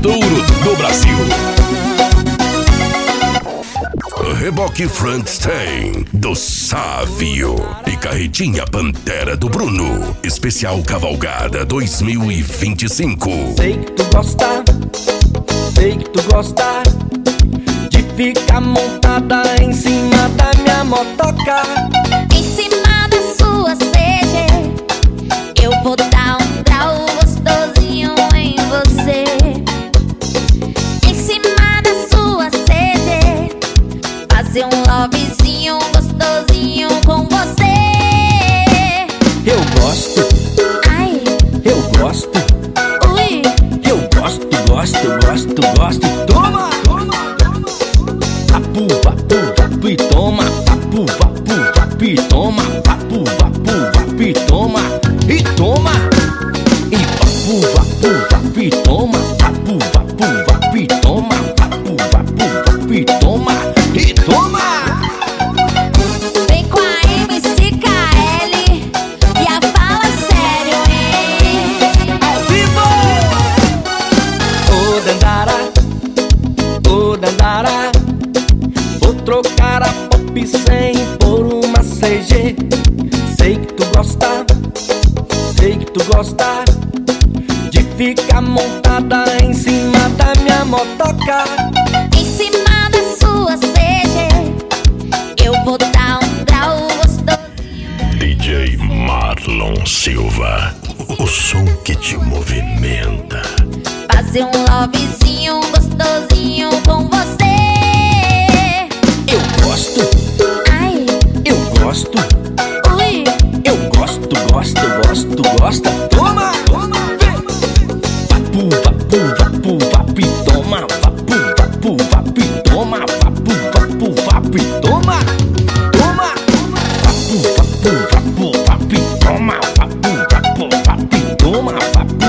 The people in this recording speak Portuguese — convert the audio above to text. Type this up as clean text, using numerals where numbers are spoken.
duro do Brasil. Reboque Frankenstein do Sávio e Carretinha Pantera do Bruno. Especial Cavalgada 2025. Sei que tu gosta de ficar montada em cima da minha motoca. Em cima da sua CG, eu vou dar um grau gostosinho em você. Em cima da sua CG, fazer um lovezinho gostosinho com você. Eu gosto, Ai, eu gosto, ui, eu gosto. Toma! Vapu, vapu, vapu e toma. Vapu, vapu, vapu e toma. Vapu, vapu, vapu e toma. E toma! E vapu, vapu, vapu e toma. Vapu, vapu, vapu e toma. Vapu, vapu, vapu e toma. E toma! vem com a MCKL e a fala sério, hein? Ao vivo! Ô Dandara, vou trocar a Pop 100 por uma CG. Sei que tu gosta de ficar montada em cima da minha motoca. Em cima da sua CG, eu vou dar um grau gostosinho. DJ Marlon Silva, o som que te movimenta. Fazer um lovezinho gostosinho com você. Eu gosto, Ai, eu gosto, ui, eu gosto. Toma! Vem! Vapu, vapu, vapu, vapu e toma. Vapu, vapu, vapu e toma. Vapu, vapu, vapu e toma. Toma! Vapu, vapu, vapu, vapu e toma. Vapu, vapu, vapu e toma. Vapu,